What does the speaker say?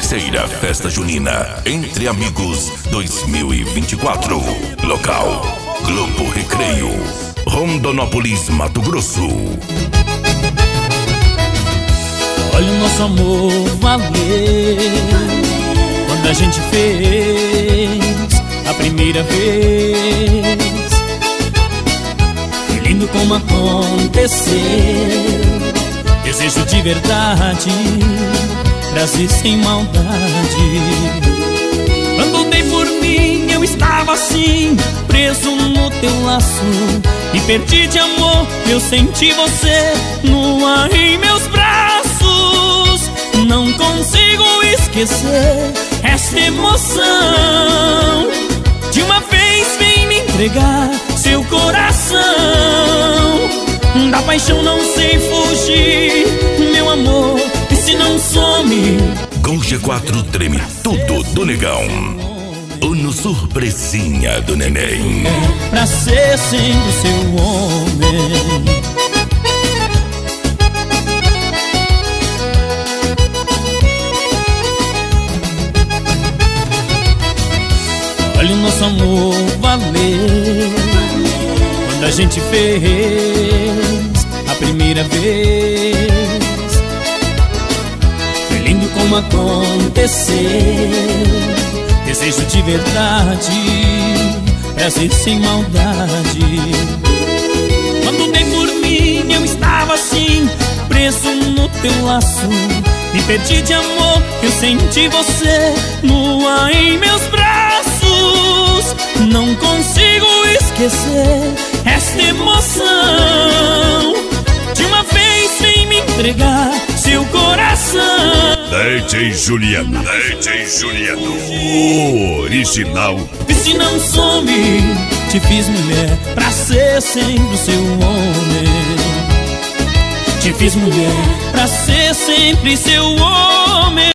Terceira Festa Junina Entre Amigos 2024. Local: Globo Recreio, Rondonópolis, Mato Grosso. Olha o nosso amor valer quando a gente fez a primeira vez. Que lindo como aconteceu, desejo de verdade, prazer sem maldade. Quando dei por mim eu estava assim, preso no teu laço. Me perdi de amor, eu senti você nua em meus braços. Não consigo esquecer essa emoção. De uma vez vem me entregar seu coração. Da paixão não sei fugir, meu amor, e se não some. Com G4 treme tudo do negão. Uno surpresinha do neném. Pra ser sempre seu homem. Olha o nosso amor valer quando a gente fez a primeira vez. Foi lindo como aconteceu, desejo de verdade, prazer sem maldade. Quando dei por mim eu estava assim, preso no teu laço. Me perdi de amor, eu senti você nua em meus braços. Não consigo esquecer essa emoção. De uma vez vem me entregar seu coração. DJ Juliano, DJ Juliano, original. E se não some, te fiz mulher pra ser sempre seu homem. Te fiz mulher pra ser sempre seu homem.